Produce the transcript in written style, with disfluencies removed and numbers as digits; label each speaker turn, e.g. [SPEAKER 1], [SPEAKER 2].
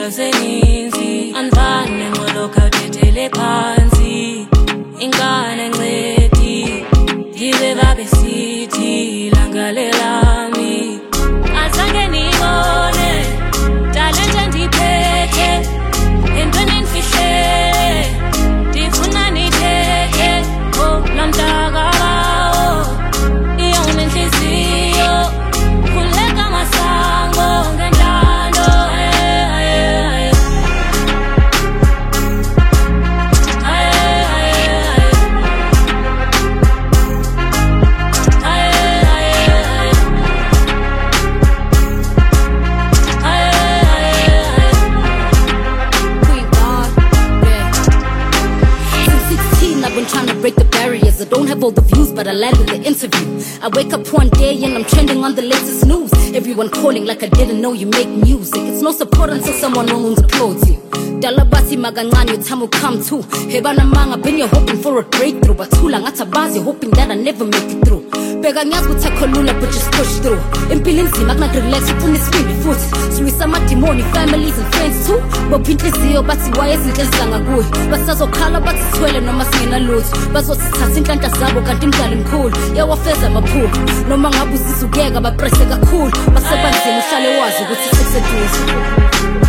[SPEAKER 1] izolo seninzi anivane ngolokha uthethele phansi ingane ncedi yize babesithi langale lami azange nibone talente ndiphethe entweni nifihlele ndifuna nithethe namntakabawo iyo unenhliziyo khuleka masango ngendlalo
[SPEAKER 2] Trying to break the barriers. I don't have all the views, but I landed the interview. I wake up one day and I'm trending on the latest news. Everyone calling like I didn't know you make music. It's no support until someone owns applauds you. Dalabati magancane your time will come too. Hebana manga been you hoping for a breakthrough, but tula ngatabazi hoping that I never make it through. Bega ngiyazi ukuthi akholula but just push through. Impilo nzima kunarelax ufuna isibindi futhi. Siwisa amadimoni families and friends too. Bopha inhliziyo bathi why izinto ezidlanga kuyo. Basazokhala bathi sithwele noma singena lutho. Bazosithatha inhlanhla zabo kanti imidlalo imkhulu. Yawafeza amaphupho. Noma ngabe uzizukeka bapresse kakhulu. Basebanzima uhlale wazi ukuthi sekuseduze.